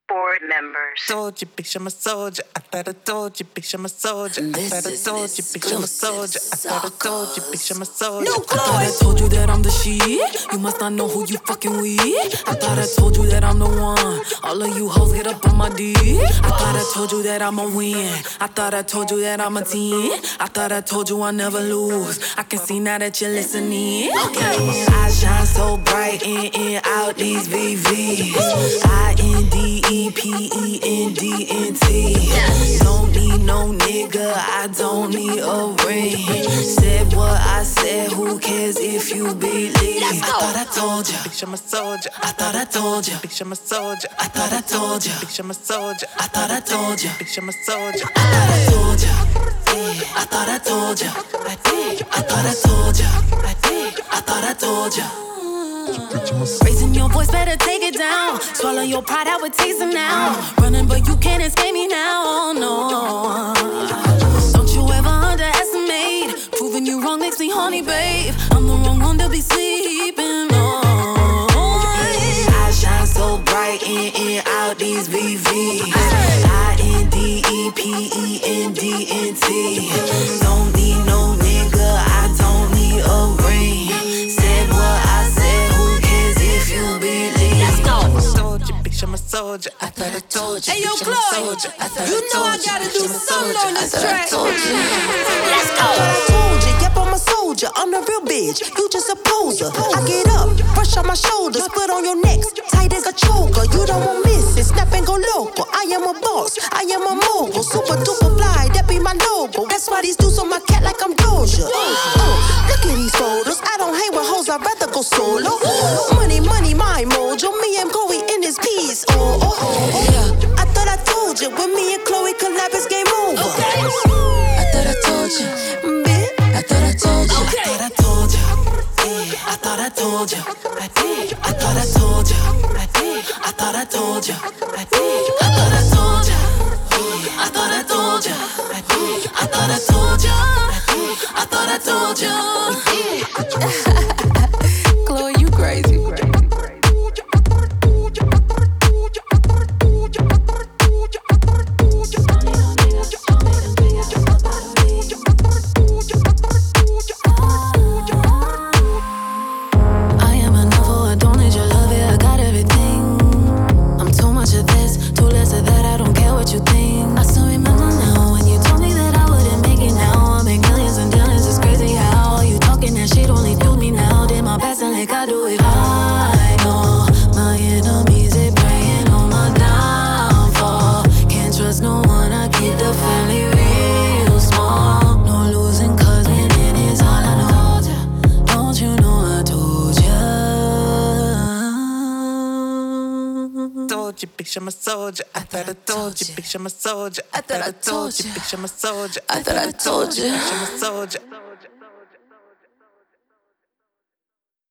board members. Told you, bitch, I'm a soldier. I thought I told you, bitch, I'm a soldier. I thought I told you, bitch, I'm a soldier. I thought I told you, bitch, I'm a soldier. I thought I told you that I'm the shit. You must not know who you fucking with. I thought I told you that I'm the one. All of you hoes get up on my dick. I thought I told you that I'ma win. I thought I told you that I'm a 10. I thought I told you I'll never lose. I can see now that you're listening. I shine so bright in out these VVs. INDEPENDENT. Don't need no nigga, I don't need a ring. Said what I said, who cares if you believe? I thought I told you, bitch, I'm a soldier. I thought I told you, bitch, I'm a soldier. I thought I told you, bitch, I'm a soldier. I thought I told you, bitch, I'm a soldier. I thought I told you, I thought I told you, I did, I thought I told you, I did, I thought I told you. Raising your voice, better take it down. Swallow your pride, I would taste it now. Running, but you can't escape me now, oh no. Don't you ever underestimate. Proving you wrong makes me horny, babe. I'm the wrong one to be sleeping on. I shine so bright in out these VVs. INDEPENDENT. Don't need no nigga, I don't need a ring. Said what I said, who cares if you believe? Let's go. I'm a soldier. I thought I told you. Hey yo, Chloe, you know I gotta do something on this track. Let's go. I told you, yep, I'm a soldier. I'm the real bitch. You just a poser. I get up, brush on my shoulders, put on your necks, tight as a choker. You don't want miss it, snap and go local. I am a boss, I am a mogul, super duper fly. That be my logo. That's why these dudes on my cat like I'm Doja. Look at these photos. I don't hang with hoes. I'd rather go solo. Money, money, my mojo. Me and Chloe in this piece. Yeah. I thought I told you when me and Chloe collab, it's game over. Okay. I thought I told you, bitch. I thought I told you. Okay. I thought I told you. I thought I told you. I did. I thought I told you. I did. I thought I told you. I did. I thought I told you. I thought I told you. I did. I thought I told you. I did. I thought I told you. Chloe, you crazy. Bitch, I'm a soldier. I thought I told you, bitch, I'm a soldier. I thought I told you, bitch, I'm a soldier. I thought I told you. Bitch, I'm a soldier.